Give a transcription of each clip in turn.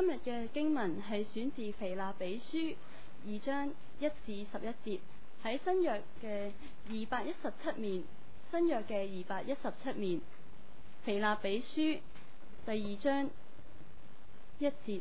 今日嘅經文係選自腓立比書2章1至11節，喺新約嘅217面，新約嘅217面。腓立比書第2章1節，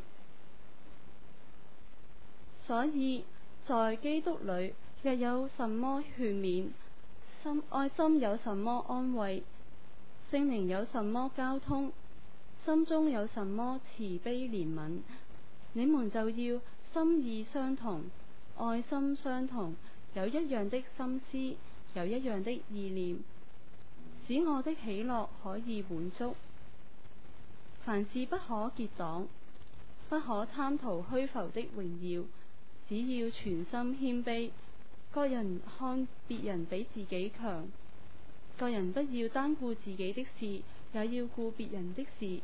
所以在基督裏若有什麼勸勉，愛心有什麼安慰，聖靈有什麼交通，心中有什麼慈悲憐憫，你們就要心意相同，愛心相同，有一樣的心思，有一樣的意念，使我的喜樂可以滿足。凡事不可結黨，不可貪圖虛浮的榮耀，只要全心謙卑，各人看別人比自己強，各人不要單顧自己的事，也要顧別人的事。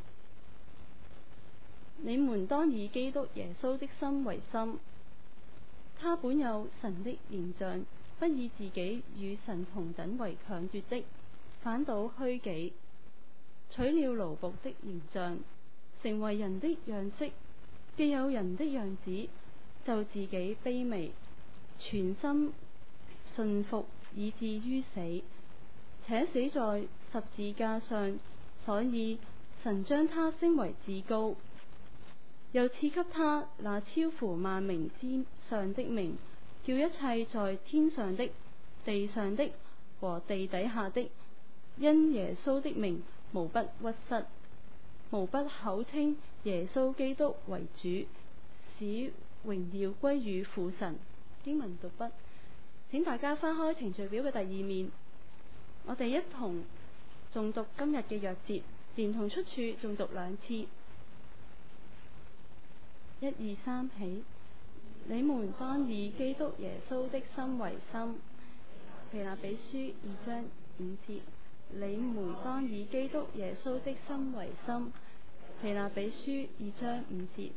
你們當以基督耶穌的心為心，他本有神的形象，不以自己與神同等為強奪的，反倒虛己，取了奴僕的形象，成為人的樣式。既有人的樣子，就自己卑微，全心順服，以至於死，且死在十字架上。所以神將他升為至高，又賜給他那超乎萬名之上的名，叫一切在天上的、地上的和地底下的，因耶穌的名無不屈膝，無不口稱耶穌基督為主，使榮耀歸於父神。經文讀畢，請大家翻開程序表嘅第2面，我哋一同誦讀今日嘅約節，連同出處誦讀2次。1、2、3起，你們當以基督耶穌的心為心。腓立比書2章5節，你們當以基督耶穌的心為心。腓立比書2章5節。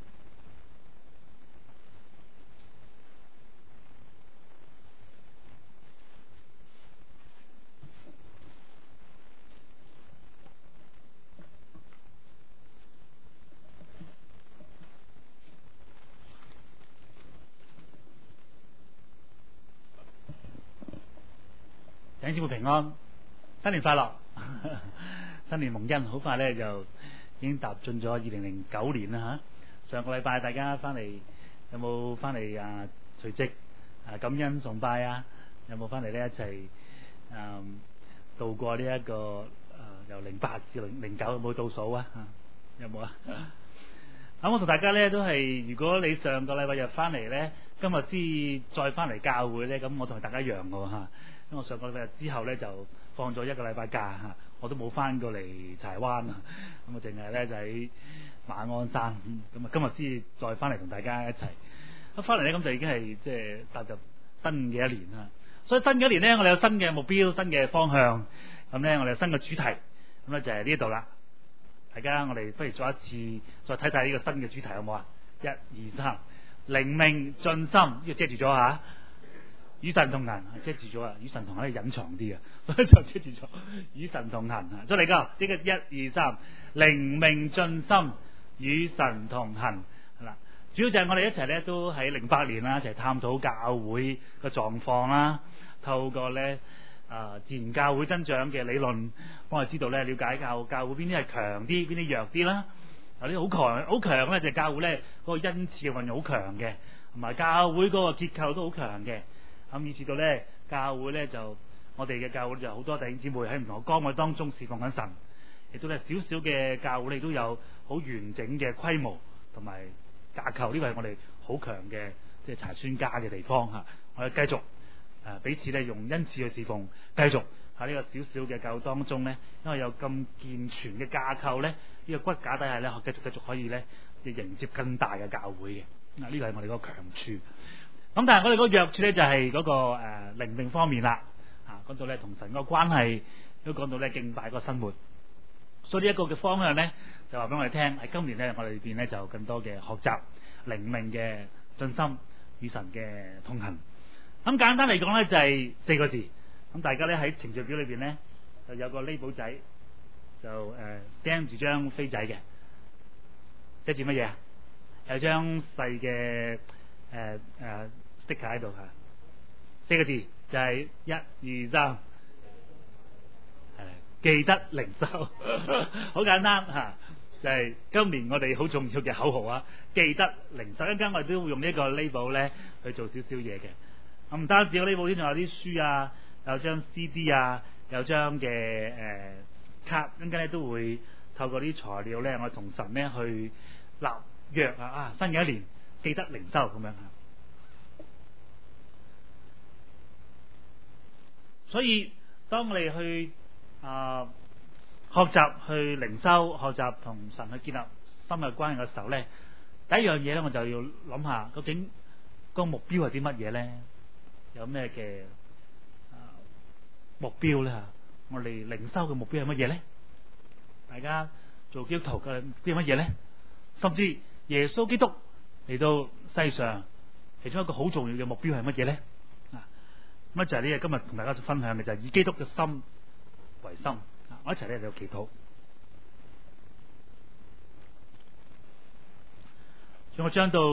弟兄姊妹平安，新年快樂，新年蒙恩。好快咧就已經踏進咗2009年啦吓。上個禮拜大家翻嚟有冇翻嚟啊？除夕感恩崇拜啊？有冇翻嚟呢？一齊度過呢、這、一個由08至09有冇倒數啊？有冇啊？咁我同大家咧都係，如果你上個禮拜日翻嚟咧，今日先再翻嚟教會咧，咁我同大家一樣嘅吓。因為我上個禮拜日之後咧就放咗1個禮拜假吓，我都冇翻過嚟柴灣啊，咁我淨係咧就喺馬鞍山，咁啊今日先再翻嚟同大家一齊。一翻嚟咧咁就已經係即係踏入新嘅一年啦。所以新嘅一年咧，我哋有新嘅目標、新嘅方向，咁咧我哋有新嘅主題，咁咧就係呢度啦。大家我哋不如再一次再睇睇呢個新嘅主題好唔好啊？1、2、3，靈命進心，呢個遮住咗吓。與神同行，遮住咗啊！與神同行咧隱藏啲啊，所以就遮住咗。與神同行啊，再嚟個呢個1、2、3，靈命進心，與神同行係啦。主要就係我哋一齊咧都喺08年啦，一齊探討教會嘅狀況啦，透過咧自然教會增長嘅理論，幫我哋知道咧了解教會邊啲係強啲，邊啲弱啲啦。有啲好強咧，就係教會咧嗰個恩賜嘅運用好強嘅，同埋教會嗰個結構都好強嘅。咁以至到咧，教會咧就我哋嘅教會就好多弟兄姊妹喺唔同嘅崗位當中侍奉緊神，亦都咧少少嘅教會，亦都有好完整嘅規模同埋架構。呢個係我哋好強嘅即係查宣家嘅地方嚇。我哋繼續彼此咧用恩賜去侍奉，繼續喺呢個少少嘅教會當中咧，因為有咁健全嘅架構咧，呢個骨架底下咧，繼續可以咧迎接更大嘅教會嘅。呢個係我哋嗰個強處。咁但係我哋嗰個弱處咧就係嗰個靈命方面啦，講到咧同神嗰個關係，都講到咧敬拜嗰個生活。所以呢一個嘅方向咧，就話俾我哋聽喺今年咧，我哋裏邊咧就更多嘅學習靈命嘅進心與神嘅同行。咁簡單嚟講咧就係4個字。咁大家咧喺程序表裏邊咧就有個 label 仔，就釘住張飛仔嘅，即係指乜嘢啊？ 有張細嘅sticker 喺度嚇，4個字就係1、2、3，記得靈修，好簡單嚇。就係今年我哋好重要嘅口號啊！記得靈修，一陣間我哋都會用呢個 label 咧去做少少嘢嘅。咁唔單止有 label，仲有啲書啊，有張 CD 啊，有張嘅卡，一陣間咧都會透過啲材料咧，我同神咧去立約啊！新嘅一年記得靈修咁樣啊。所以當我哋去學習去靈修，學習同神去建立深入關係嘅時候咧，第一樣嘢咧，我就要諗下究竟個目標係啲乜嘢咧？有咩嘅目標咧？吓，我哋靈修嘅目標係乜嘢咧？大家做基督徒嘅目標係乜嘢咧？甚至耶穌基督嚟到世上，其中一個好重要嘅目標係乜嘢咧？咁就係呢，今日同大家分享嘅就係以基督嘅心為心。我一齊咧就祈禱。我將到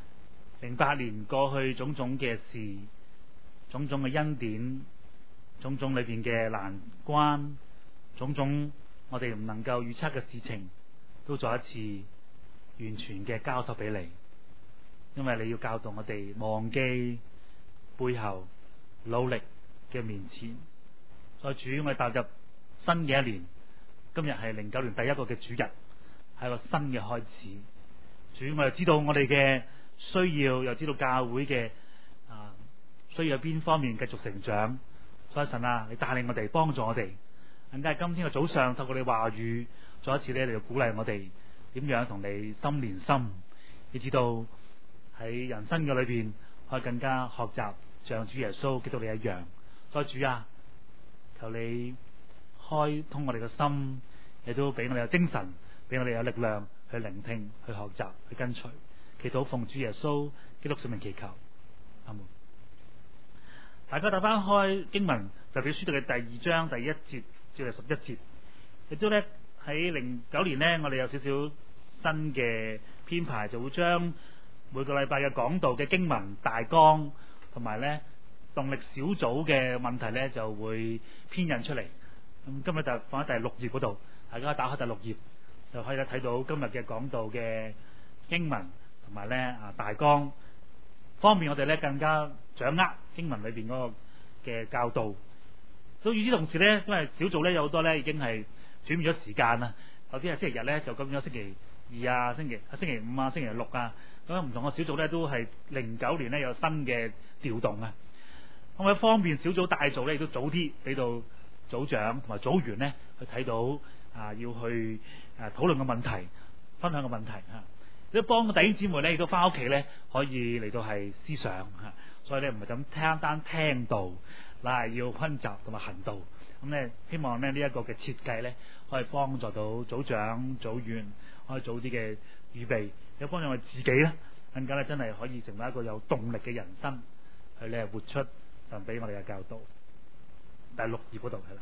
08年過去種種嘅事，種種嘅恩典，種種裏邊嘅難關，種種我哋唔能夠預測嘅事情，都再一次完全嘅交託俾你，因為你要教導我哋忘記背後，努力嘅面前。再主，我哋踏入新嘅一年，今日係09年第一個嘅主日，係一個新嘅開始。主，我哋知道我哋嘅需要，又知道教會嘅需要喺邊方面繼續成長。所以神啊，你帶領我哋，幫助我哋。更加係今天嘅早上，透過你話語，再一次咧嚟到鼓勵我哋點樣同你心連心。你知道喺人生嘅裏邊，可以更加學習像主耶穌基督你一樣。所以主啊，求你開通我哋嘅心，亦都俾我哋有精神，俾我哋有力量去聆聽、去學習、去跟隨。祈禱奉主耶穌基督聖名祈求，阿門。大家打翻開經文，就俾書讀嘅第2章第1節至11節，亦都咧喺09年呢，我哋有少少新嘅編排，就會將每個禮拜嘅講道嘅經文大綱同埋咧動力小組嘅問題咧就會編印出嚟。咁今日就放喺第6頁嗰度，大家打開第6頁就可以咧睇到今日嘅講道嘅經文同埋咧大綱，方便我哋咧更加掌握經文裏邊嗰個嘅教導。到與此同時咧，因為小組咧有好多咧已經係轉變咗時間啦，有啲係星期日咧就咁咗星期2啊、星期5啊、星期6啊，咁樣唔同嘅小組咧都係09年咧有新嘅調動啊。咁為方便小組大組咧，亦都早啲俾到組長同埋組員咧去睇到要去討論嘅問題、分享嘅問題嚇。都幫個弟兄姊妹咧，亦都翻屋企咧可以嚟到係思想嚇。所以咧唔係咁單聽道，嗱係要溫習同埋行道。咁咧希望咧呢一個嘅設計咧，可以幫助到組長、組員可以早啲嘅預備，有幫助我自己咧，更加咧真係可以成為一個有動力嘅人生，去咧活出神俾我哋嘅教導。第6頁嗰度係啦，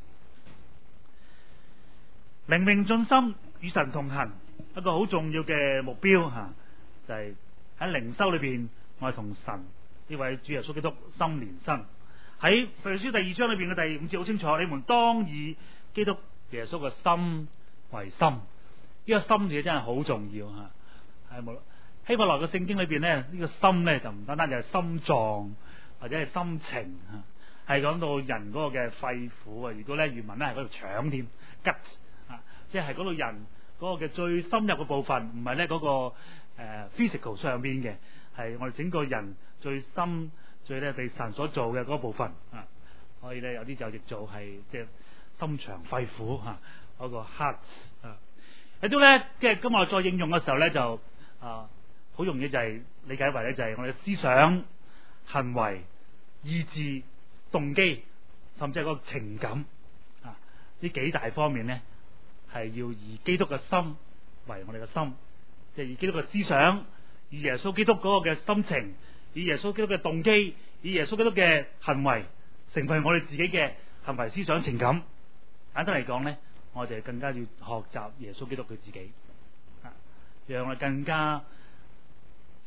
靈命進心與神同行，一個好重要嘅目標吓，就係喺靈修裏邊，我哋同神呢位主耶穌基督心連心。喺腓立比書第2章裏邊嘅第5節好清楚，你們當以基督耶穌嘅心為心。呢個心字真係好重要吓，係冇希伯來嘅聖經裏邊咧，呢個心咧就唔單單就係心臟或者係心情吓，係講到人嗰個嘅肺腑啊。如果咧原文咧係嗰度腸添吉啊，即係嗰度人嗰個嘅最深入嘅部分，唔係咧嗰個physical 上邊嘅，係我哋整個人最深最咧被神所做嘅嗰部分啊。可以咧有啲就譯做係即係心腸肺腑吓，嗰個 heart 啊。亦都咧即係今日我再應用嘅時候咧就好容易就係理解為咧就係我哋嘅思想、行為、意志、動機，甚至係個情感啊，呢幾大方面咧係要以基督嘅心為我哋嘅心，即係以基督嘅思想，以耶穌基督嗰個嘅心情，以耶穌基督嘅動機，以耶穌基督嘅行為，成為我哋自己嘅行為、思想、情感。簡單嚟講咧，我哋更加要學習耶穌基督佢自己啊，讓我哋更加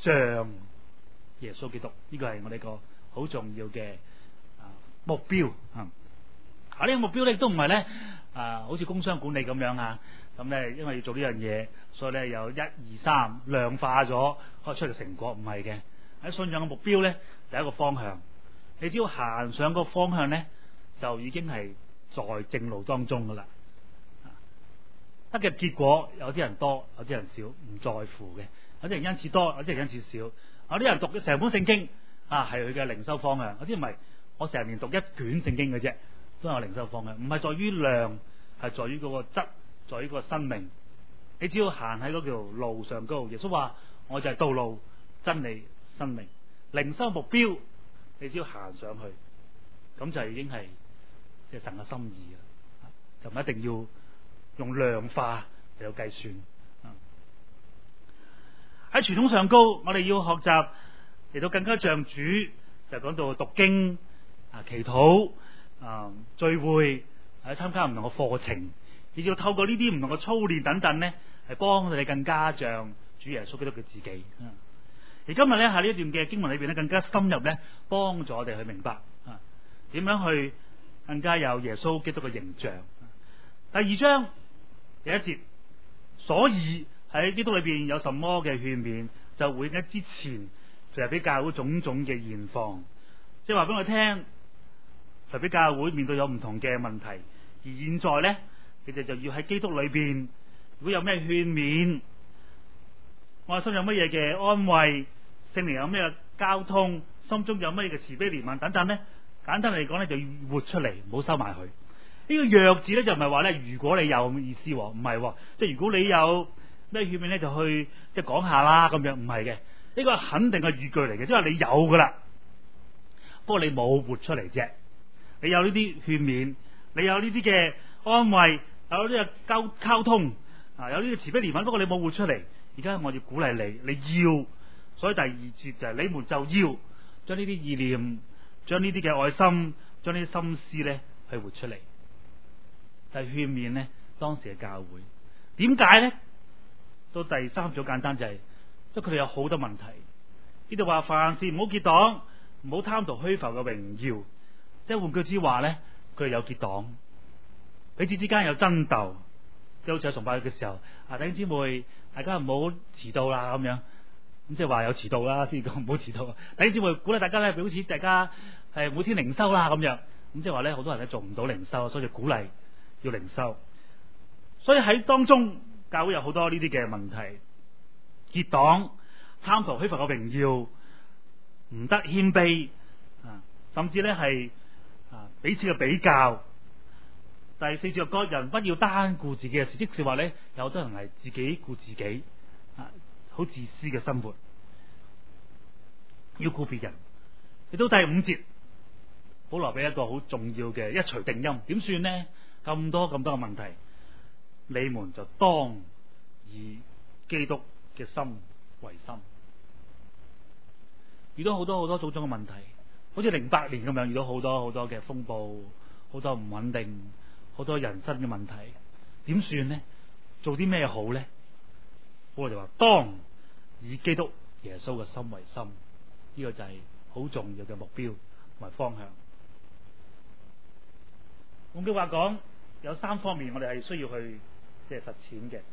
像耶穌基督，呢個係我哋個好重要嘅目標啊！呢個目標咧亦都唔係咧好似工商管理咁樣啊，咁咧因為要做呢樣嘢，所以咧有1、2、3量化咗開出嚟成果，唔係嘅。喺信仰嘅目標咧就係一個方向，你只要行上個方向咧，就已經係在正路當中噶啦。得嘅結果有啲人多，有啲人少，唔在乎嘅。有啲人因此多，有啲人因此少。有啲人讀成本聖經係佢嘅靈修方向，有啲唔係，我成年讀1卷聖經嘅啫，都係我靈修方向。唔係在於量，係在於嗰個質，在於個生命。你只要行喺嗰條路上高，耶穌話我就係道路、真理、生命。靈修目標，你只要行上去，咁就已經係即係神嘅心意啦，就唔一定要用量化嚟到計算。喺傳統上高，我哋要學習嚟到更加像主，就講到讀經祈禱聚會，參加唔同嘅課程，亦要透過呢啲唔同嘅操練等等咧，係幫我哋更加像主耶穌基督嘅自己。而今日咧喺呢一段嘅經文裏邊咧，更加深入咧，幫助我哋去明白點樣去更加有耶穌基督嘅形象。第2章第1節，所以喺基督裏邊有什麼嘅勸勉，就會喺之前就係俾教會種種嘅現況，即係話俾我聽，就俾教會面對有唔同嘅問題，而現在咧，你哋就要喺基督裏邊，如果有咩勸勉，愛心有乜嘢嘅安慰，聖靈有咩嘅交通，心中有乜嘢嘅慈悲憐憫等等咧，簡單嚟講咧，就要活出嚟，唔好收埋佢。呢個若字咧就唔係話咧，如果你有意思，唔係，即係如果你有咩勸勉咧，就去即係講下啦咁樣，唔係嘅，呢個肯定嘅語句嚟嘅，即係話你有噶啦，不過你冇活出嚟啫。你有呢啲勸勉，你有呢啲嘅安慰，有呢個溝通有呢個慈悲憐憫，不過你冇活出嚟。而家我要鼓勵你，你要，所以第2節就係你們就要將呢啲意念，將呢啲嘅愛心，將呢啲心思咧去活出嚟。就係勸勉咧，當時嘅教會點解咧？到第3組簡單就係，因為佢哋有好多問題。呢度話凡事唔好結黨，唔好貪圖虛浮嘅榮耀。即係換句之話咧，佢哋有結黨，彼此之間有爭鬥，即係好似喺崇拜嘅時候，弟兄姊妹，大家唔好遲到啦咁樣。咁即係話有遲到啦，先講唔好遲到。弟兄姊妹鼓勵大家咧，好似大家係每天靈修啦咁樣。咁即係話咧，好多人咧做唔到靈修，所以就鼓勵要靈修。所以喺當中，教會有好多呢啲嘅問題，結黨、貪圖虛浮嘅榮耀、唔得謙卑甚至咧係彼此嘅比較。第4節，各人不要單顧自己嘅事，即是話咧，有好多人係自己顧自己好自私嘅生活，要顧別人。嚟到第5節，保羅俾一個好重要嘅一錘定音，點算呢？咁多嘅問題，你們就當以基督嘅心為心。遇到好多種種嘅問題，好似08年咁樣，遇到好多嘅風暴，好多唔穩定，好多人生嘅問題，點算呢？做啲咩好呢？我哋就話當以基督耶穌嘅心為心，呢個就係好重要嘅目標同埋方向。換句話講，有3方面我哋係需要去即係實踐嘅。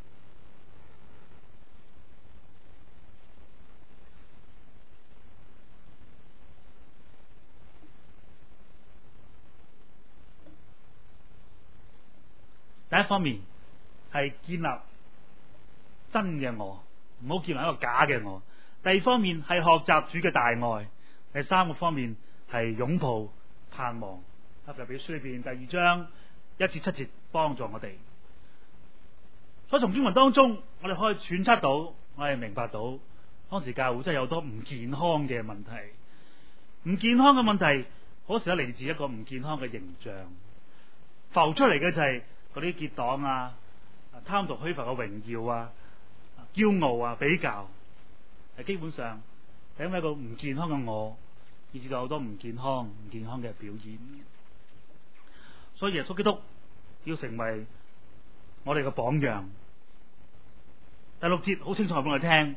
第一方面係建立真嘅我，唔好建立一個假嘅我。第2方面係學習主嘅大愛。第3個方面係擁抱盼望。腓立比書裏邊第2章1至7節幫助我哋。所以從經文當中，我哋可以揣測到，我哋明白到當時教會真係有好多唔健康嘅問題。唔健康嘅問題，好時都嚟自一個唔健康嘅形象，浮出嚟嘅就係嗰啲結黨貪圖虛浮嘅榮耀驕傲比較，係基本上係因為一個唔健康嘅我，以致到好多唔健康嘅表現。所以耶穌基督要成為我哋嘅榜樣。第6節好清楚話俾我哋聽，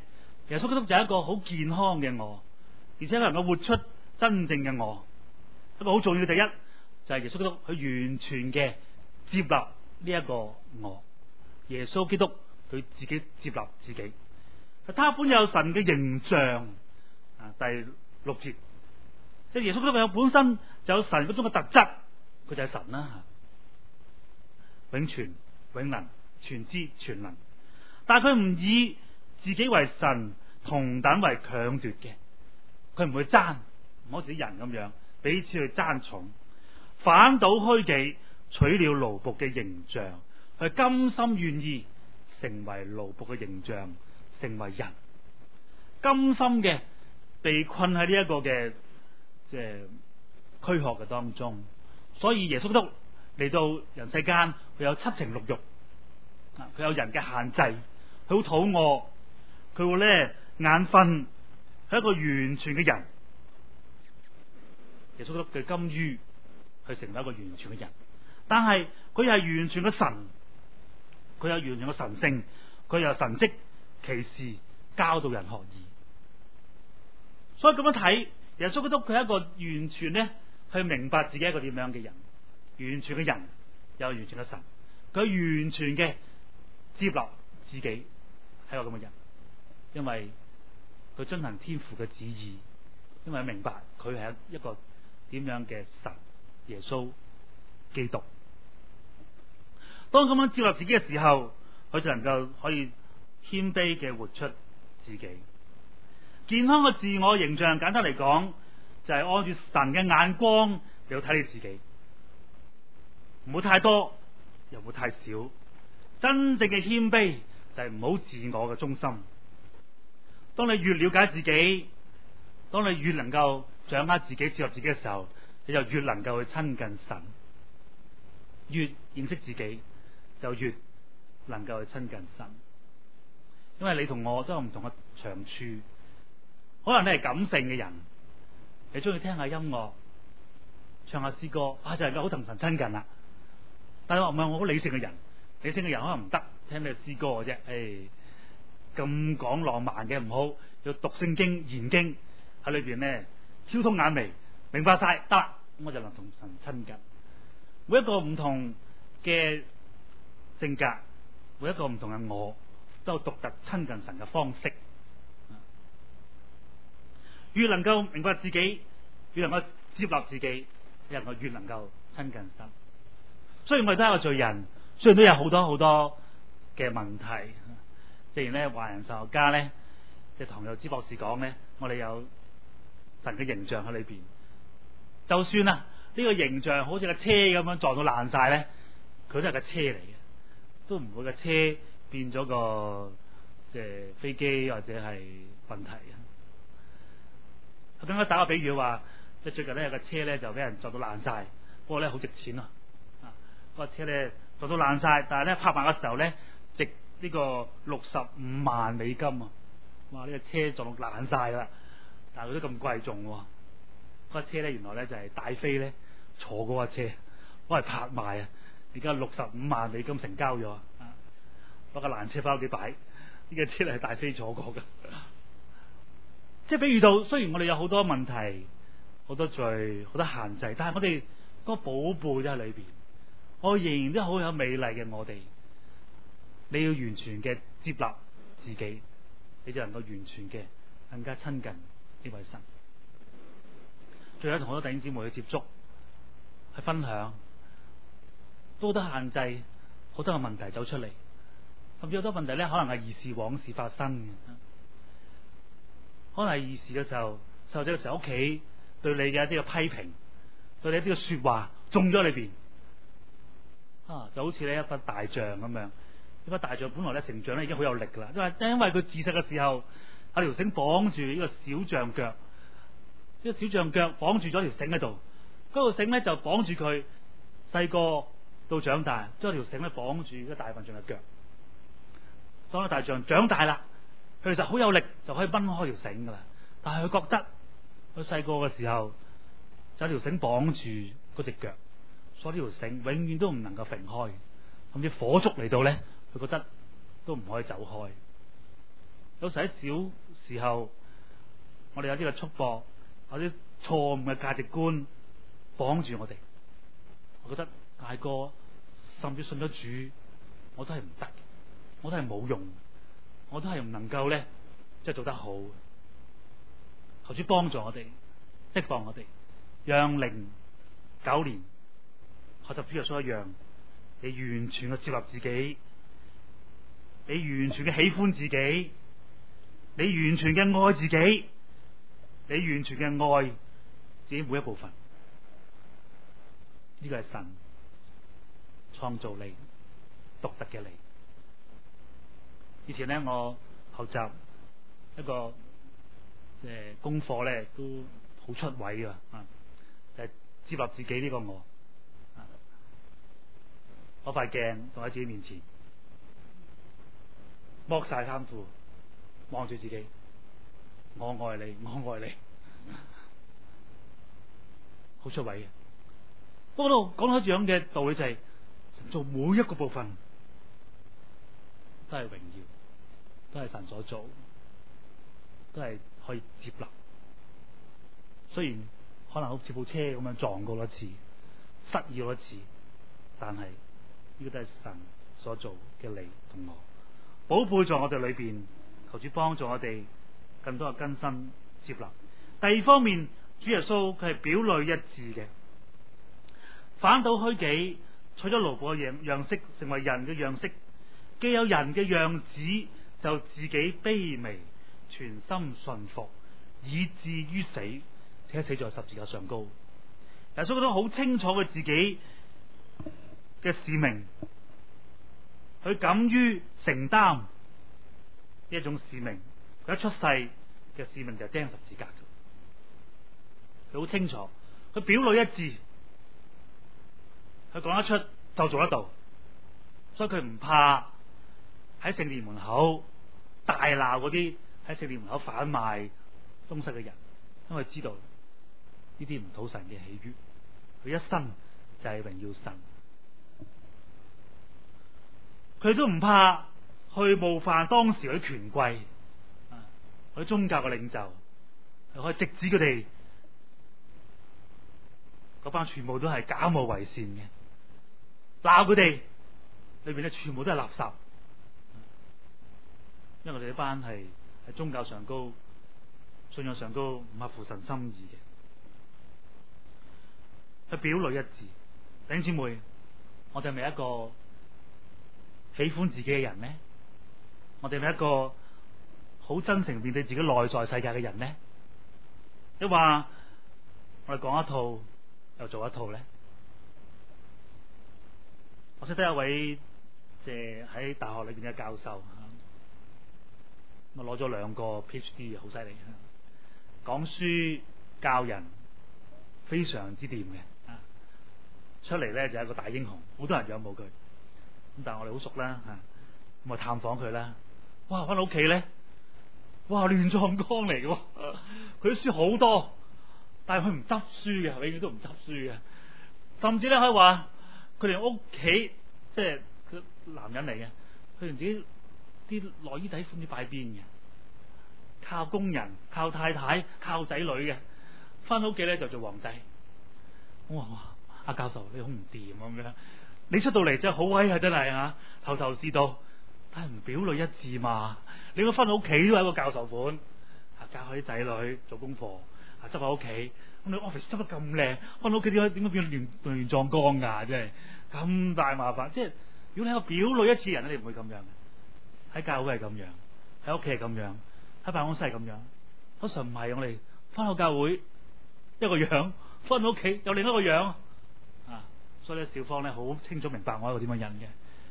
耶穌基督就係一個好健康嘅我，而且能夠活出真正嘅我。一個好重要嘅第一就係耶穌基督佢完全嘅接納呢一個我。耶穌基督佢自己接納自己，他本有神嘅形象。第6節，即係耶穌基督有本身就有神嗰種嘅特質，佢就係神啦，永存永能全知全能。但係佢唔以自己為神同等為強奪嘅，佢唔會爭，唔好似人咁樣彼此去爭寵，反倒虛己，取了奴僕嘅形象，佢甘心願意成為奴僕嘅形象，成為人，甘心嘅被困喺呢一個嘅即係軀殼嘅當中。所以耶穌基督嚟到人世間，佢有七情六欲，佢有人嘅限制，佢好肚餓，佢會咧眼瞓，係一個完全嘅人。耶穌基督佢甘於去成為一個完全嘅人，但係佢又係完全嘅神，佢有完全嘅神性，佢有神蹟奇事教導人學義。所以咁樣睇，耶穌基督佢係一個完全咧去明白自己一個點樣嘅人，完全嘅人有完全嘅神，佢完全嘅接納自己係一個咁嘅人，因為佢遵行天父嘅旨意，因為明白佢係一個點樣嘅神，耶穌基督。當咁樣接納自己嘅時候，佢就能夠可以謙卑嘅活出自己。健康嘅自我形象，簡單嚟講就係按住神嘅眼光嚟到睇你自己，唔好太多又唔好太少。真正嘅謙卑就係唔好自我嘅中心。當你越了解自己，當你越能夠掌握自己接納自己嘅時候，你就越能夠去親近神。越認識自己就越能夠去親近神，因為你同我都有唔同嘅長處。可能你係感性嘅人，你中意聽下音樂，唱下詩歌，就能夠好同神親近啦。但係我唔係我好理性嘅人，理性嘅人可能唔得，聽咩詩歌嘅啫？咁講浪漫嘅唔好，要讀聖經研經喺裏邊咧，挑通眼眉，明白晒得啦，咁我就能同神親近。每一個唔同嘅性格，每一個唔同嘅我，都有獨特親近神嘅方式。越能夠明白自己，越能夠接納自己，越能夠親近神。雖然我哋都係一個罪人，雖然都有好多好多嘅問題，正如咧華人神學家咧，即係唐佑之博士講咧，我哋有神嘅形象喺裏邊。就算呢個形象好似架車咁樣撞到爛晒咧，佢都係架車嚟嘅，都唔會架車變咗個即係飛機或者係問題。更加打個比喻話，即係最近咧有架車咧就俾人撞到爛晒，不過咧好值錢啊！嗰架車咧撞到爛晒，但係咧拍賣嘅時候咧值呢個65萬美金啊！哇！呢架車撞到爛晒啦，但係佢都咁貴重喎。嗰架車咧原來咧就係戴飛咧坐嗰架車，攞嚟拍賣啊！而家65萬美金成交咗，攞架爛車翻屋企擺，呢架車係戴飛坐過嘅。即係比喻到，雖然我哋有好多問題、好多罪、好多限制，但係我哋嗰個寶貝都喺裏邊，我仍然都好有美麗嘅我哋。你要完全嘅接納自己，你就能夠完全嘅更加親近呢位神。最後同好多弟兄姊妹去接觸、去分享，都好多限制，好多嘅問題走出嚟，甚至好多問題咧，可能係兒時往事發生嘅。可能係兒時嘅時候，細路仔嘅時候，屋企對你嘅一啲嘅批評，對你一啲嘅說話中咗裏邊，就好似呢一匹大象咁樣。呢匹大象本來咧成長咧已經好有力噶啦，因為佢自細嘅時候有條繩綁住呢個小象腳，呢個小象腳綁住咗條繩喺度，嗰條繩咧就綁住佢細個到長大，將條繩咧綁住呢個大笨象嘅腳。當個大象長大啦，佢其實好有力就可以掹開條繩噶啦，但係佢覺得佢細個嘅時候就有條繩綁住嗰隻腳，所以呢條繩永遠都唔能夠揈開，甚至火燭嚟到咧，佢覺得都唔可以走開。有時喺小時候，我哋有啲嘅束縛，有啲錯誤嘅價值觀綁住我哋。我覺得大個甚至信咗主，我都係唔得，我都係冇用，我都係唔能夠咧，即係做得好。求主幫助我哋，釋放我哋，讓09年學習主耶穌一樣，你完全嘅接納自己，你完全嘅喜歡自己，你完全嘅愛自己，你完全嘅愛自己每一部分。呢個係神創造你獨特嘅你。以前咧，我學習一個功課咧，都好出位噶，就係接納自己呢個我。攞塊鏡放喺自己面前，剝晒衫褲，望住自己，我愛你，我愛你，好出位嘅。不過講到一樣嘅道理就係，神做每一個部分都係榮耀，都係神所做，都係可以接納。雖然可能好似部車咁樣撞過一次，失意咗一次，但係呢個都係神所做嘅你同我，寶貝在我哋裏邊，求主幫助我哋更多嘅更新接納。第二方面，主耶穌佢係表裏一致嘅，反倒虛己，取咗奴僕嘅樣式，成為人嘅樣式，既有人嘅樣子，就自己卑微，全心順服，以至於死，且死在十字架上高。耶穌都好清楚佢自己嘅使命，佢敢於承擔呢一種使命。佢一出世嘅使命就係釘十字架，佢好清楚，佢表裏一致，佢講得出就做得到，所以佢唔怕喺聖殿門口大鬧嗰啲喺聖殿門口販賣東西嘅人，因為知道呢啲唔討神嘅喜悅，佢一生就係榮耀神。佢都唔怕去冒犯當時嗰啲權貴，嗰啲宗教嘅領袖，佢可以直指佢哋嗰班全部都係假冒為善嘅，鬧佢哋裏邊咧全部都係垃圾，因為我哋呢班係喺宗教上高、信仰上高唔合乎神心意嘅，佢表裏一致。弟兄姊妹，我哋係咪一個喜歡自己嘅人呢？我哋係咪一個好真誠面對自己內在世界嘅人呢？你話我哋講一套又做一套呢？我識得一位即係喺大學裏邊嘅教授，咁攞咗2個 PhD， 好犀利，講書教人非常之掂嘅，出嚟咧就係一個大英雄，好多人仰慕佢。咁但係我哋好熟啦，咁啊探訪佢啦，哇翻到屋企咧，哇亂葬崗嚟嘅，佢啲書好多，但係佢唔執書嘅，永遠都唔執書嘅，甚至咧可以話佢連屋企即係佢男人嚟嘅，佢連自己啲內衣底褲都擺邊嘅，靠工人、靠太太、靠仔女嘅，翻到屋企咧就做皇帝。我話阿教授你好唔掂咁樣。你出到嚟真係好威啊！真係啊，頭頭是道，但係唔表裏一致嘛。你個翻到屋企都係一個教授款，教下啲仔女做功課，執下屋企。咁你 office 執得咁靚，翻到屋企點解變亂葬崗㗎？真係咁大麻煩。即係如果你係個表裏一致嘅人咧，你唔會咁樣。喺教會係咁樣，喺屋企係咁樣，喺辦公室係咁樣。通常唔係，我哋翻到教會一個樣，翻到屋企有另一個樣。所以咧，小芳咧好清楚明白我係一個點樣人嘅，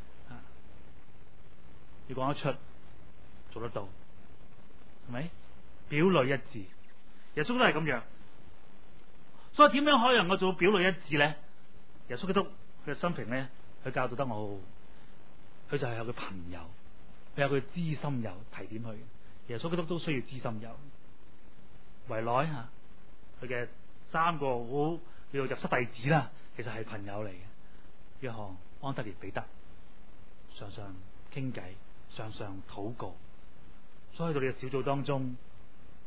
要講得出，做得到，係咪？表裏一致，耶穌都係咁樣。所以點樣可以能夠做到表裏一致咧？耶穌基督佢嘅生平咧，佢教導得我好，佢就係有佢朋友，佢有佢知心友提點佢。耶穌基督都需要知心友。圍內佢嘅3個好叫做入室弟子啦。其實係朋友嚟嘅，約翰、安德烈、彼得，常常傾偈，常常禱告。所以到你嘅小組當中，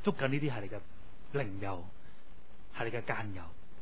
捉緊呢啲係你嘅靈友，係你嘅間友。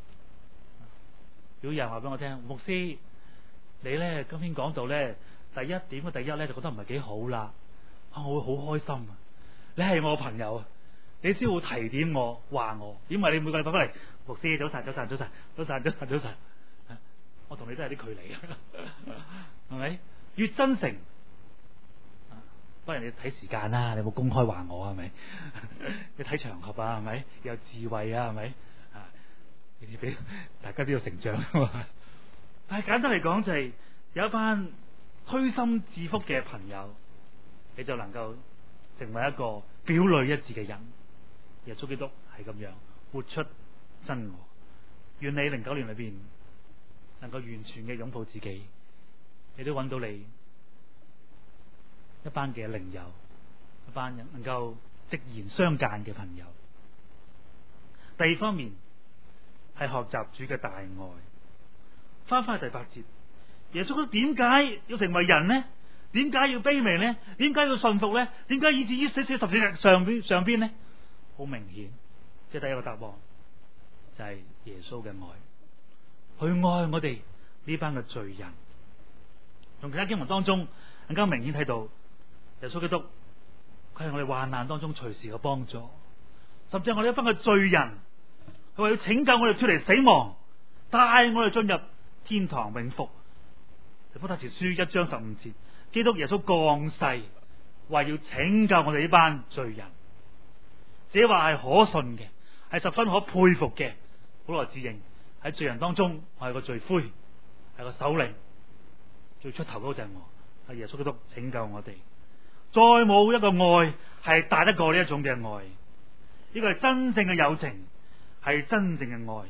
如果有人話俾我聽，牧師你咧今天講到咧第一點嘅第一咧就覺得唔係幾好啦，我會好開心啊！你係我朋友啊，你先會提點我話我，因為你每個禮拜翻嚟，牧師早晨早晨早晨早晨早晨早晨，我同你都係啲距離啊，係咪？越真誠，當然你睇時間啦，你冇公開話我係咪？你睇場合啊係咪？有智慧啊係咪？啊，呢啲俾大家都要成長啊嘛。但係簡單嚟講就係有一班虛心致福嘅朋友，你就能夠成為一個表裏一致嘅人。耶穌基督係咁樣活出真我。願你09年裏邊能夠完全嘅擁抱自己，你都揾到你一班嘅靈友，一班人能夠直言相間嘅朋友。第二方面係學習主嘅大愛。翻返去第8節，耶穌基督點解要成為人呢？點解要卑微呢？點解要順服呢？點解以至於死死十字架上邊呢？好明顯，即係第一個答案就係耶穌嘅愛，佢愛我哋呢班嘅罪人。從其他經文當中更加明顯睇到，耶穌基督佢係我哋患難當中隨時嘅幫助，甚至係我哋一班嘅罪人，佢話要拯救我哋脫離死亡，帶我哋進入天堂永福。提摩太前書1章15節，基督耶穌降世，話要拯救我哋呢班罪人。這話係可信嘅，係十分可佩服嘅。保羅自認喺罪人當中，我係個罪灰，係個首領，最出頭嗰就係我。係耶穌基督拯救我哋，再冇一個愛係大得過呢一種嘅愛。呢個係真正嘅友情，係真正嘅愛。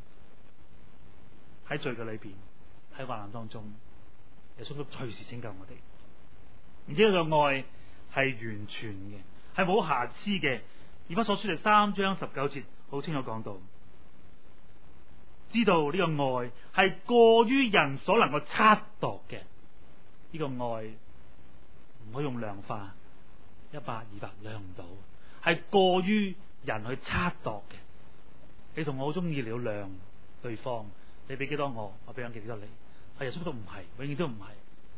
喺罪嘅裏邊，喺患難當中，耶穌基督隨時拯救我哋，而且佢嘅愛係完全嘅，係冇瑕疵嘅。以弗所書第3章19節好清楚講到，知道呢個愛係過於人所能夠測度嘅。呢個愛唔可以用量化100、200量唔到，係過於人去測度嘅。你同我好中意了量對方，你俾幾多我俾幾多你。係耶穌都唔係，永遠都唔係。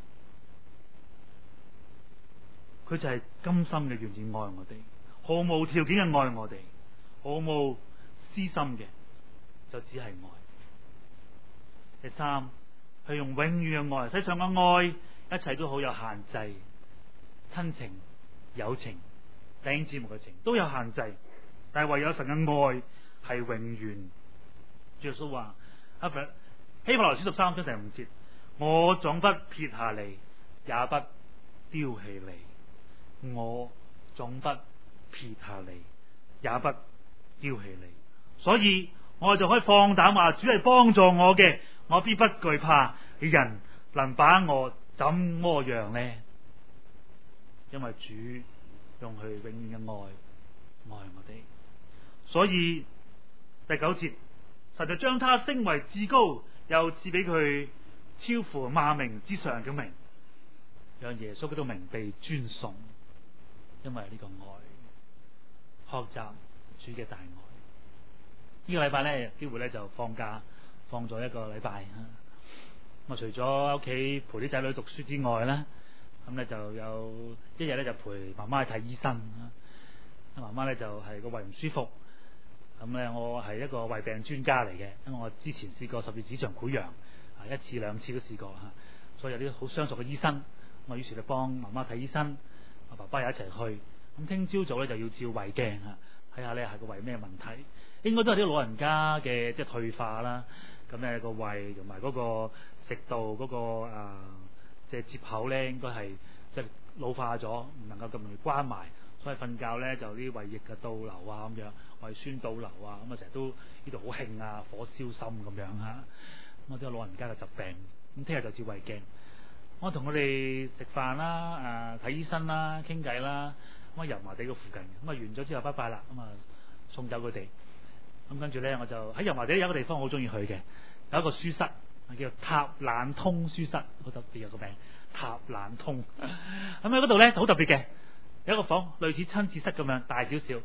佢就係甘心嘅願意愛我哋，毫無條件嘅愛我哋，毫無私心嘅，就只係愛。第三，係用永遠嘅愛。世上嘅愛一切都好有限制，親情、友情、弟兄姊妹嘅情都有限制，但係唯有神嘅愛係永遠。主耶穌話希伯來書13章第5節，我總不撇下你，也不丟棄你。我總不撇下你，也不丟棄你。所以我就可以放膽話，主係幫助我嘅，我必不懼怕。人能把我怎麼樣呢？因為主用佢永遠嘅愛愛我哋。所以第9節，神就將他升為至高，又賜俾佢超乎萬名之上嘅名，讓耶穌基督名被尊崇。因為呢個愛，學習主嘅大愛。呢個禮拜咧，機會咧就放假，放咗一個禮拜。咁啊，除咗喺屋企陪啲仔女讀書之外咧，咁咧就有一日咧就陪媽媽去睇醫生。媽媽咧就係個胃唔舒服。咁咧，我係一個胃病專家嚟嘅，因為我之前試過十二指腸潰瘍，1次2次都試過吓，所以有啲好相熟嘅醫生。咁於是就幫媽媽睇醫生，我爸爸又一齊去。咁聽朝早咧就要照胃鏡吓，睇下咧係個胃咩問題。應該都係啲老人家嘅即係退化啦。咁咧個胃同埋嗰個食道嗰個即係接口咧，應該係即係老化咗，唔能夠咁容易關埋。所以瞓覺咧就啲胃液嘅倒流啊，咁樣胃酸倒流啊，咁啊成日都呢度好興啊，火燒心咁樣吓。咁啊啲老人家嘅疾病，咁聽日就照胃鏡。我同佢哋食飯啦，睇醫生啦，傾偈啦。咁啊油麻地個附近，咁啊完咗之後拜拜啦，咁啊送走佢哋。咁跟住咧，我就喺油麻地有一個地方好中意去嘅，有一個書室叫做塔冷通書室，好特別有個名塔冷通。咁喺嗰度咧就好特別嘅。有一個房類似親子室咁樣，大少少，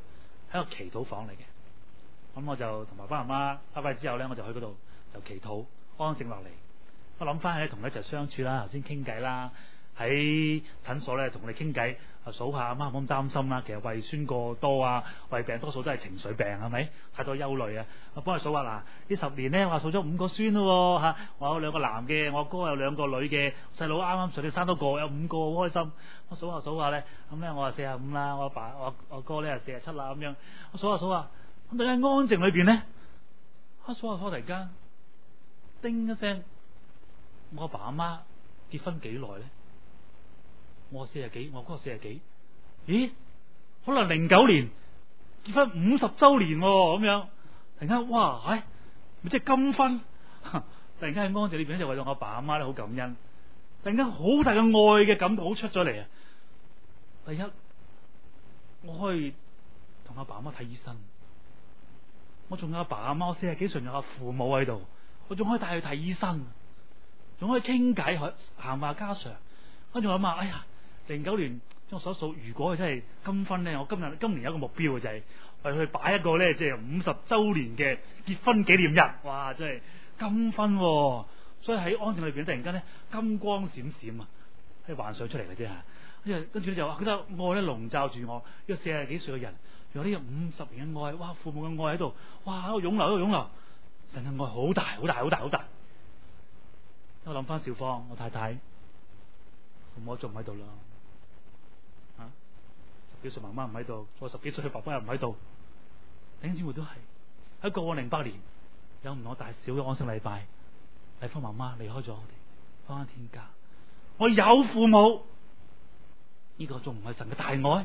係一個祈禱房嚟嘅。咁我就同爸爸媽媽拜拜之後咧，我就去嗰度就祈禱，安靜落嚟。我諗翻起同佢一齊相處啦，頭先傾偈啦，喺診所咧同你傾偈，數下阿媽唔好咁擔心啦。其實胃酸過多啊，胃病多數都係情緒病，係咪？太多憂慮啊！我幫佢數下嗱，呢10年咧，我數咗5個孫咯嚇，我有2個男嘅，我哥有2個女嘅，細佬啱啱上年生多個，有5個，好開心。我數下咧，咁咧我話45啦，我哥咧47啦咁樣。我數下，咁突然間安靜裏邊咧，數下突然間，叮一聲，我阿爸阿媽結婚幾耐咧？我40幾，我哥40幾，咦？可能09年結婚50周年咁樣，突然間哇，咪即係金婚？突然間喺安靜裏邊就為咗我阿爸阿媽咧好感恩，突然間好大嘅愛嘅感覺好出咗嚟啊！第一，我可以同阿爸阿媽睇醫生，我仲有阿爸阿媽，我40幾歲有阿父母喺度，我仲可以帶佢睇醫生，仲可以傾偈行話家常。跟住我諗下，哎呀，09年將我所數，如果佢真係金婚咧，我今年有一個目標嘅就係為佢擺一個咧，即係50周年嘅結婚紀念日。哇，真係金婚，所以喺安靜裏邊突然間咧金光閃閃啊，係幻想出嚟嘅啫吓。跟住咧就覺得愛咧籠罩住我，呢個40幾歲嘅人，仲有呢個50年嘅愛，哇，父母嘅愛喺度，哇，喺度湧流，神嘅愛好大。我諗翻小芳，我太太，父母仲唔喺度啦，10幾歲媽媽唔喺度，再10幾歲爸爸又唔喺度，弟兄姊妹都係喺過往08年有唔同大小嘅安息禮拜，麗芳媽媽離開咗我哋，翻天家，我有父母，呢個仲唔係神嘅大愛？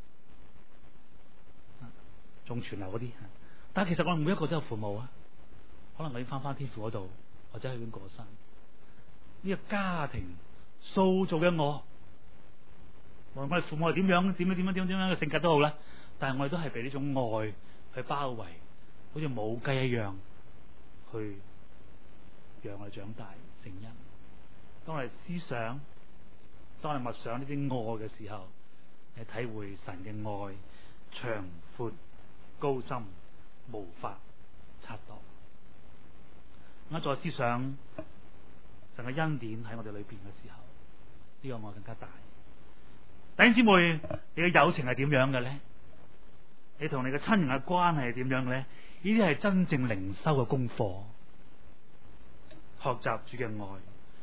仲存留嗰啲，但係其實我哋每一個都有父母啊，可能我要翻天父嗰度，或者係已經過身。呢個家庭塑造嘅我，無論我哋父母係點樣嘅性格都好啦，但係我哋都係被呢種愛去包圍，好似母雞一樣去讓我哋長大成人。當我哋思想，當我哋默想呢啲愛嘅時候，你體會神嘅愛長闊高深，無法測度。我再思想神嘅恩典喺我哋裏邊嘅時候，呢個愛更加大。弟兄姊妹，你嘅友情係點樣嘅咧？你同你嘅親人嘅關係係點樣嘅咧？呢啲係真正靈修嘅功課，學習主嘅愛。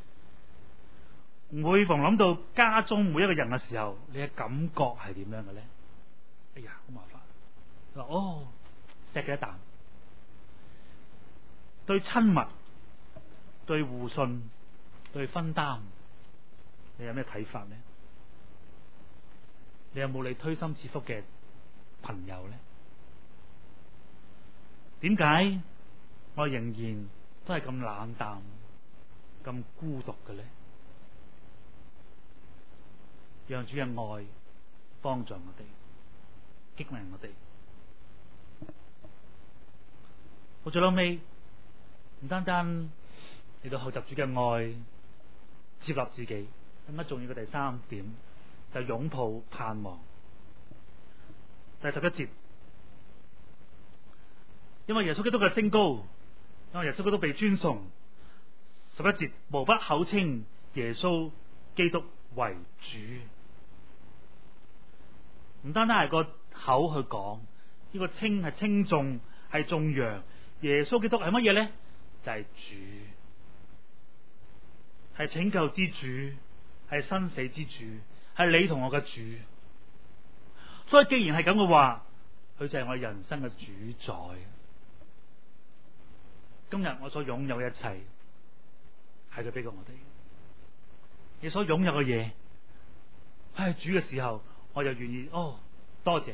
每逢諗到家中每一個人嘅時候，你嘅感覺係點樣嘅咧？哎呀，好麻煩。佢話哦，錫佢一啖，對親密、對互信、對分擔，你有咩睇法咧？你有冇你推心置腹嘅朋友咧？點解我仍然都係咁冷淡、咁孤獨嘅咧？讓主嘅愛幫助我哋，激勵我哋。到最後尾，唔單單嚟到學習主嘅愛，接納自己，更加重要嘅第3點就係擁抱盼望。第11節，因為耶穌基督嘅升高，因為耶穌基督被尊崇。11節，無不口稱耶穌基督為主，唔單單係個口去講，呢個稱係稱頌，係頌揚。耶穌基督係乜嘢咧？就係主，係拯救之主，係生死之主，係你同我嘅主。所以既然係咁嘅話，佢就係我人生嘅主宰。今日我所擁有嘅一切，係佢俾過我哋。你所擁有嘅嘢，喺主嘅時候，我就願意多謝。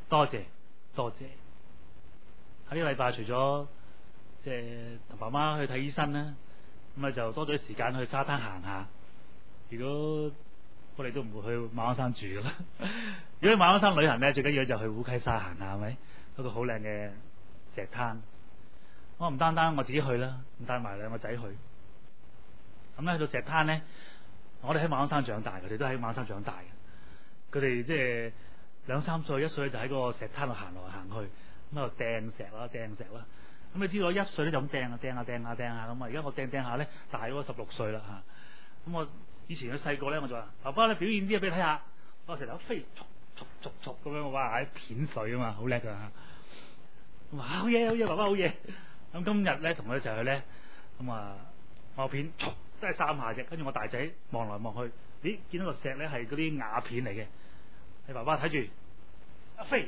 喺呢個禮拜，除咗即係同爸媽去睇醫生啦，咁啊就多咗啲時間去沙灘行下。如果我哋都唔會去馬鞍山住噶啦。如果去馬鞍山旅行咧，最緊要就去烏溪沙行下，係咪？嗰個好靚嘅石灘。我唔單單我自己去啦，咁帶埋2個仔去。咁咧去到石灘咧，我哋喺馬鞍山長大，佢哋都喺馬鞍山長大嘅。佢哋即係 2、3歲、1歲就喺嗰個石灘度行來行去，咁喺度掟石啦。咁你知道1歲咧就咁掟下咁啊！而家我掟下咧，大咗16歲啦嚇。咁我以前佢細個咧，我就話：爸爸你表演啲嘢俾你睇下。我成日飛，咁樣，哇！喺片水啊嘛，好叻㗎嚇。哇！好嘢，爸爸好嘢。咁今日咧同佢一齊去咧，咁啊我片都係3下啫。跟住我大仔望來望去，咦？見到個石咧係嗰啲瓦片嚟嘅。你爸爸睇住，一飛。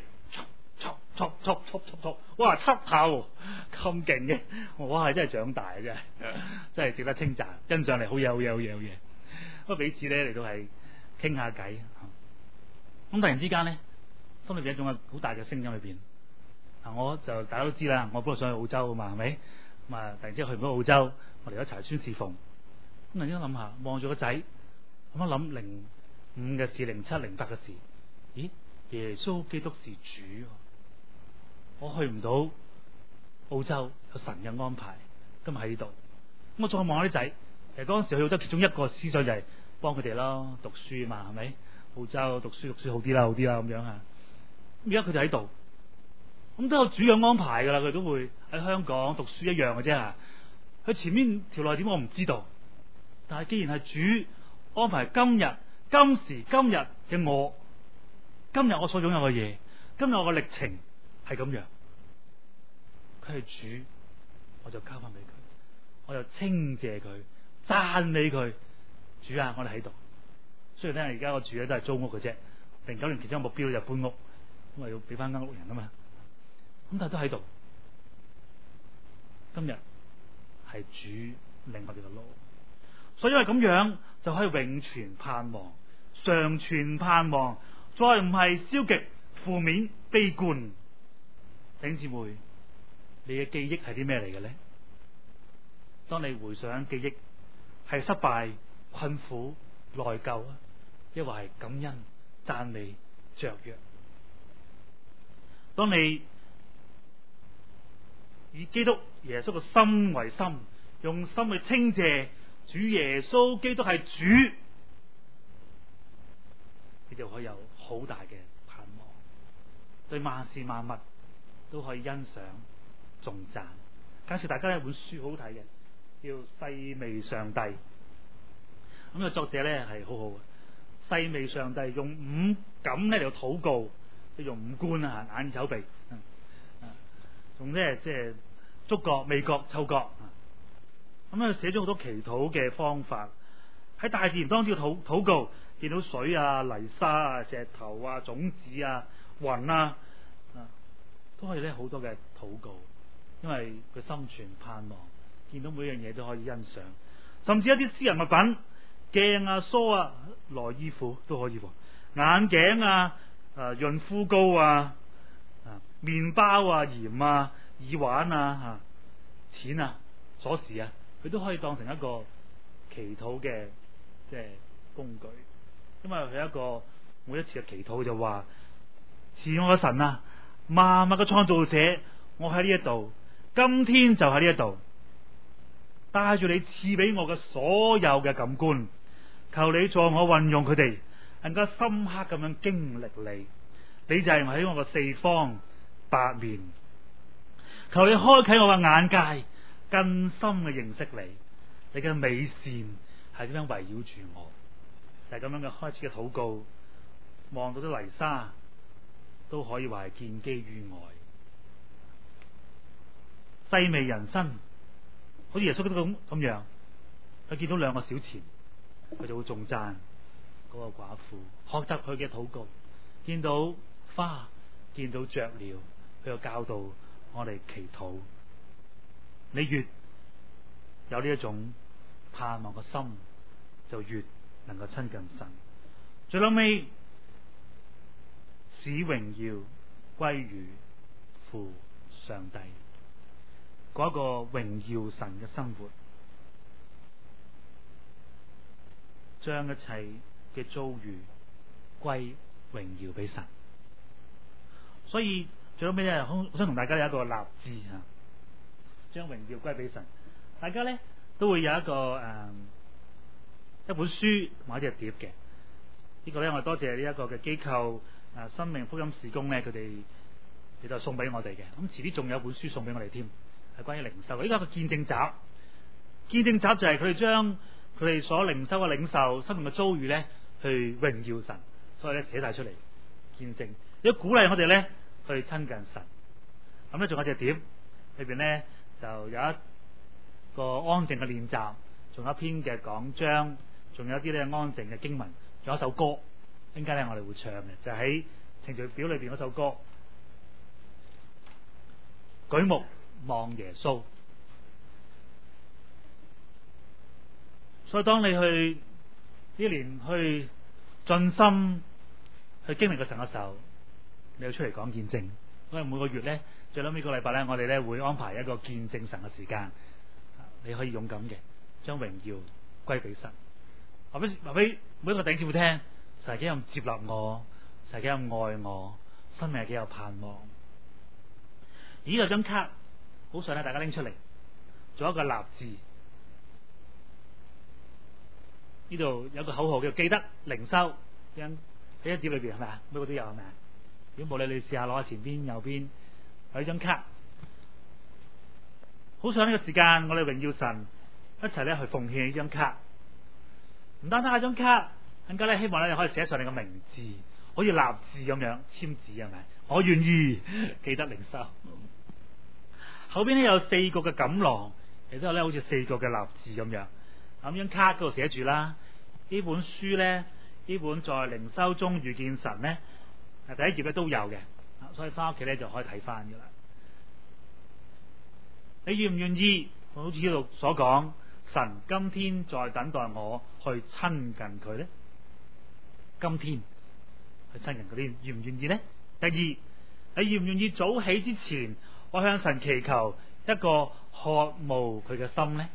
哇！7下喎，咁勁嘅，哇！係真係長大啊，真係值得稱讚，欣賞嚟，好嘢。不過彼此咧嚟到係傾下偈，咁突然之間咧，心裏邊一種好大嘅聲音裏邊，我就大家都知啦，我本來想去澳洲啊嘛，係咪？咁啊，突然之間去唔到澳洲，我嚟咗柴村侍奉，咁突然之間諗下，望住個仔，咁一諗05嘅事、07、08嘅事，咦？耶穌基督是主，我去唔到澳洲，有神嘅安排，今日喺呢度。咁我再望下啲仔，其實嗰陣時去到其中一個思想就係幫佢哋咯，讀書嘛，係咪？澳洲讀書好啲啦咁樣啊。而家佢哋喺度，咁都有主嘅安排噶啦，佢都會喺香港讀書一樣嘅啫啊。佢前面條路點我唔知道，但係既然係主安排今時今日嘅我。今日我所擁有嘅嘢，今日我嘅歷程係咁樣，佢係主，我就交翻俾佢，我就稱謝佢，讚美佢。主啊，我哋喺度。雖然咧而家我住咧都係租屋嘅啫，09年其中一個目標就搬屋，咁啊要俾翻間屋人啊嘛。咁但係都喺度。今日係主領我哋嘅路，所以因為咁樣就可以永存盼望，常存盼望。再唔係消極、負面、悲觀。弟兄姊妹，你嘅記憶係啲咩嚟嘅咧？當你回想記憶，係失敗、困苦、內疚啊，抑或係感恩、讚美、雀躍？當你以基督耶穌嘅心為心，用心去稱謝主耶穌基督係主，你就可以有好大嘅盼望，對萬事萬物都可以欣賞頌讚。介紹大家一本書好睇嘅，叫《細微上帝》。咁個作者咧係好好嘅，細微上帝用五感咧嚟到禱告，即係用五官啊，眼耳口鼻，用咧即係觸覺、味覺、嗅覺。咁啊寫咗好多祈禱嘅方法，喺大自然當中嘅禱告。見到水啊、泥沙啊、石頭啊、種子啊、雲啊，都可以咧好多嘅禱告，因為佢心存盼望，見到每樣嘢都可以欣賞，甚至一啲私人物品，鏡啊、梳啊、內衣褲都可以，眼鏡啊、潤膚膏啊、麵包啊、鹽啊、耳環啊、錢啊、鎖匙啊，佢都可以當成一個祈禱嘅即係工具。因為佢一個每一次嘅祈禱就話：慈愛嘅神啊，萬物嘅創造者，我喺呢一度，今天就喺呢一度，帶住你賜俾我嘅所有嘅感官，求你助我運用佢哋，更加深刻咁樣經歷你。你就係喺我嘅四方八面，求你開啟我嘅眼界，更深嘅認識你。你嘅美善係點樣圍繞住我？就係咁樣嘅開始嘅禱告，望到啲泥沙都可以話係建基於愛。細微人生，好似耶穌都咁樣，佢見到2個小錢，佢就會頌讚嗰個寡婦，學習佢嘅禱告。見到花，見到雀鳥，佢又教導我哋祈禱。你越有呢一種盼望嘅心，就越能夠親近神。最後尾，使榮耀歸於父上帝，嗰一個榮耀神嘅生活，將一切嘅遭遇歸榮耀俾神。所以最後尾咧，我想同大家有一個立志啊，將榮耀歸俾神。大家咧都會有一個一本書或者一隻碟嘅。呢個咧我多謝呢一個嘅機構生命福音事工咧，佢哋亦都係送俾我哋嘅。咁遲啲仲有本書送俾我哋添，係關於靈修嘅。呢個係個見證集，見證集就係佢哋將佢哋所靈修嘅領受生命嘅遭遇咧，去榮耀神，所以咧寫晒出嚟見證，亦都鼓勵我哋咧去親近神。咁咧仲有隻碟裏邊咧就有一個安靜嘅練習，仲有一篇嘅講章，仲有一啲咧安靜嘅經文，仲有一首歌，陣間咧我哋會唱嘅，就喺程序表裏邊嗰首歌，舉目望耶穌。所以當你去呢年去盡心去經歷個神嘅時候，你要出嚟講見證。因為每個月咧最尾個禮拜咧，我哋咧會安排一個見證神嘅時間，你可以勇敢嘅將榮耀歸俾神，話俾每一個弟兄姊妹聽，神係幾咁接納我，神係幾咁愛我，生命係幾有盼望。而呢張卡好想咧大家拎出嚟做一個立志。呢度有個口號叫記得靈修，喺一碟裏邊係咪啊？每個都有係咪啊？如果冇你試下攞下前邊右邊有呢張卡，好想呢個時間我哋榮耀神，一齊咧去奉獻呢張卡。唔單單係張卡，更加咧希望咧你可以寫上你嘅名字，好似立志咁樣簽字係咪？我願意記得靈修。後邊咧有4個嘅錦囊，亦都有咧好似4個嘅立志咁樣。咁張卡嗰度寫住啦，呢本書咧，呢本在靈修中遇見神咧，第一頁咧都有嘅，所以翻屋企咧就可以睇翻噶啦。你願唔願意？好似呢度所講，神今天在等待我去親近佢咧。今天去親近佢，你願唔願意咧？第二，你願唔願意早起之前，我向神祈求一個渴慕佢嘅心咧？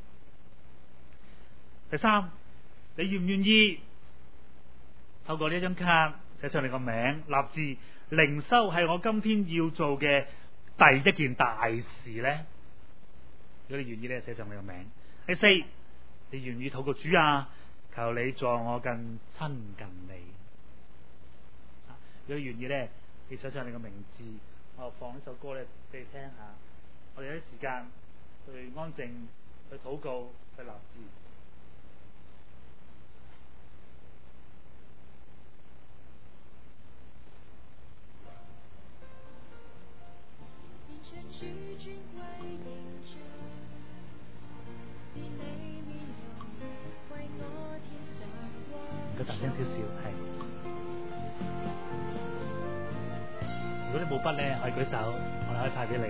第三，你願唔願意透過呢張卡寫上你個名，立志靈修係我今天要做嘅第一件大事咧？如果你願意咧，寫上你個名。第四，你願意禱告主啊，求你助我更親近你。如果你願意咧，你寫上你個名字，我放呢首歌咧俾你聽下。我哋有啲時間去安靜，去禱告，去立志。佢大聲少少，係。如果你冇筆咧，可以舉手，我哋可以派俾你。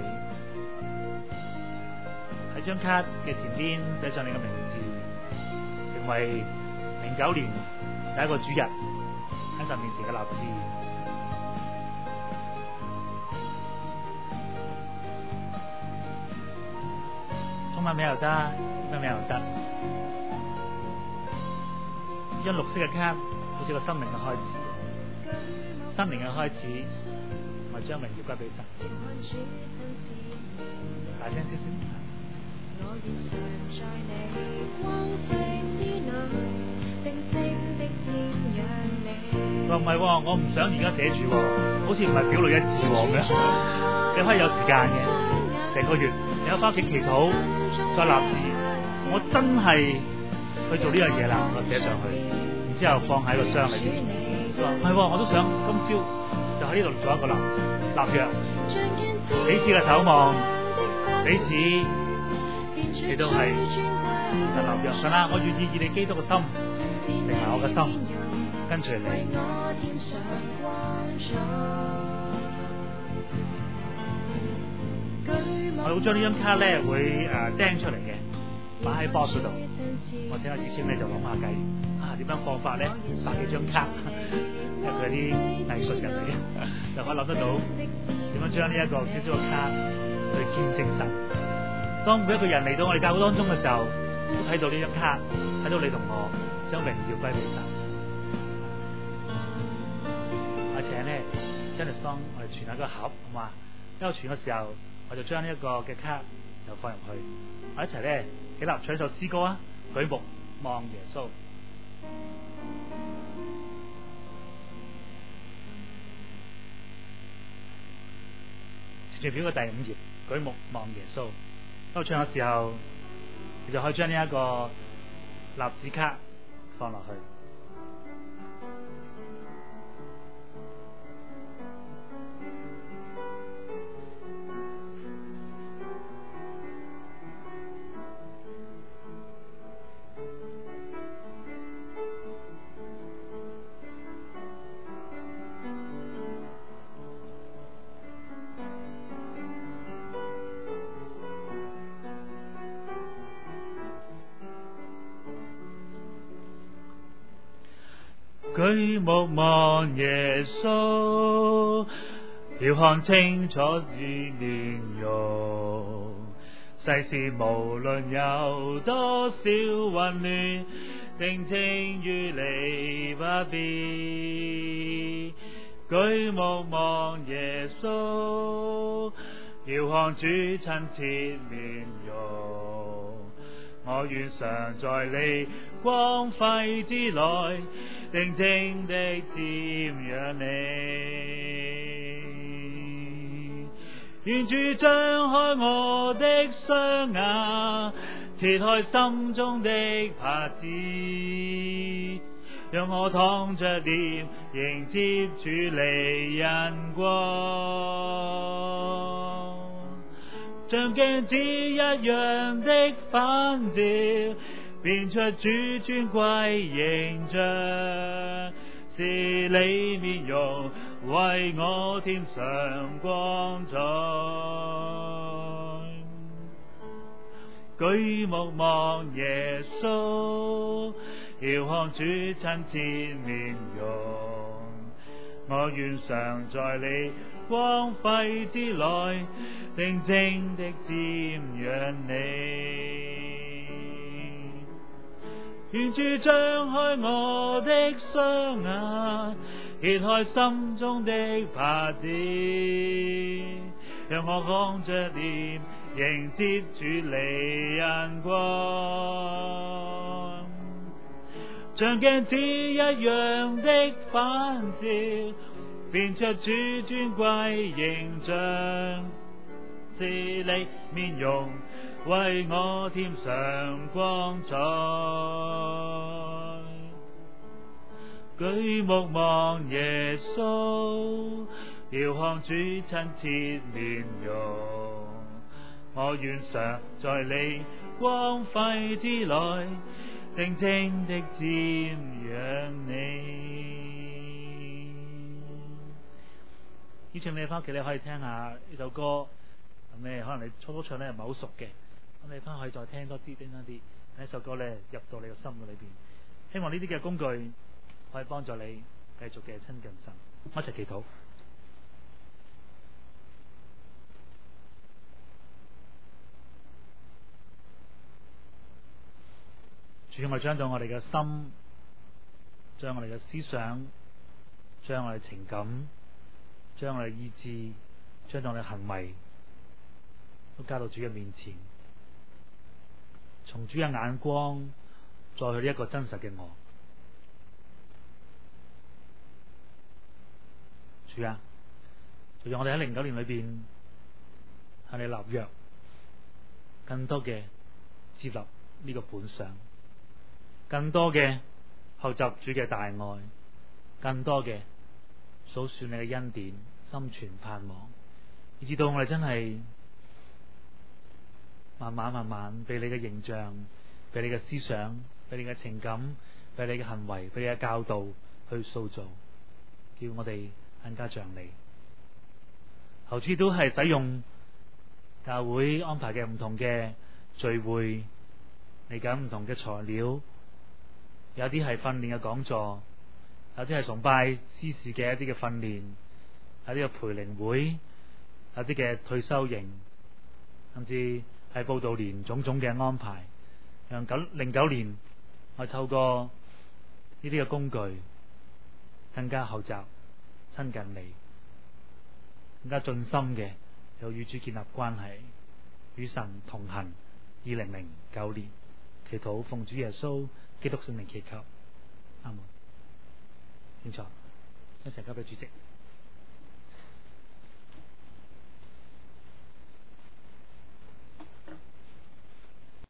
喺張卡嘅前邊寫上你嘅名字，成為09年第一個主日喺神面前嘅立志。中文名又得，英文名又得。呢張綠色嘅卡，好似個生命嘅開始，生命嘅開始，我將榮耀歸俾神。大聲少少。唔係，我唔想而家寫住，好似唔係表裏一致咁樣。你可以有時間嘅，成個月你可以翻屋企祈禱，再立志。我真係去做呢樣嘢啦，我寫上去，然之後放喺個箱裏邊。唔係，我都想今朝就喺呢度做一個立約，彼此嘅守望，彼此亦都係神立約。神啊，我願意以你基督嘅心成為我嘅心，跟隨你。我會將呢張卡咧會釘出嚟嘅，擺喺 box 嗰度。我請阿宇清咧就諗下計點樣放法咧，擺幾張卡，因為佢係啲藝術人嚟嘅，就可以諗得到點樣將呢一個少少嘅卡去見證神。當每一個人嚟到我哋教會當中嘅時候，都睇到呢張卡，睇到你同我將榮耀歸俾神。我請咧 Janice 幫我哋傳下個盒，好嘛？因為傳嘅時候，我就將呢一個嘅卡就放入去，我一齊咧起立唱一首詩歌啊！舉目望耶穌。 傳票嘅第5頁，舉目望耶穌。當唱嘅時候，你就可以將呢一個立子卡放落去。舉目望耶穌，要看清楚主面容。世事無論有多少混亂，定睛於你不變。舉目望耶穌，要看主親切面容。我願常在你光輝之內，定睛的瞻仰你。願主張開我的雙眼，揭開心中的帕子，讓我敞着臉迎接主你恩光。像鏡子一樣的反照，變出主尊貴形象，是你面容為我添上光彩。舉目望耶穌，要看主親切面容。我願常在你光輝之內，定睛的瞻仰你。願主張開我的雙眼，揭開心中的帕子，讓我敞着臉迎接主你恩光。像鏡子一樣的反照，變出主尊貴形象，是你面容為我添上光彩。舉目望耶穌，要看主親切面容。我願常在你光輝之內，定睛的瞻仰你。邀請你翻屋企，你可以聽下呢首歌。咁咧，可能你初唱咧唔係好熟嘅，咁你翻去再聽多啲，聽多啲，呢首歌咧入到你個心嘅裏邊。希望呢啲嘅工具可以幫助你繼續嘅親近神。我一齊祈禱。主，我將到我哋嘅心，將我哋嘅思想，將我哋情感，將我哋意志，將我哋行為，都加到主嘅面前，從主嘅眼光再去呢一個真實嘅我。主啊，就讓我哋喺09年裏邊向你立約，更多嘅接納呢個本相，更多嘅學習主嘅大愛，更多嘅數算你嘅恩典，心存盼望，以至到我哋真係慢慢被你嘅形象，被你嘅思想，被你嘅情感，被你嘅行為，被你嘅教導去塑造，叫我哋更加像你。求主都係使用教會安排嘅唔同嘅聚會，嚟緊唔同嘅材料，有啲係訓練嘅講座，有啲係崇拜司事嘅一啲嘅訓練，有啲嘅培靈會，有啲嘅退休營，甚至係佈道年種種嘅安排，讓09年我透過呢啲嘅工具，更加學習親近你，更加盡心嘅有與主建立關係，與神同行。2009年，祈禱奉主耶穌基督聖名祈求，阿門。請坐，一齊交俾主席。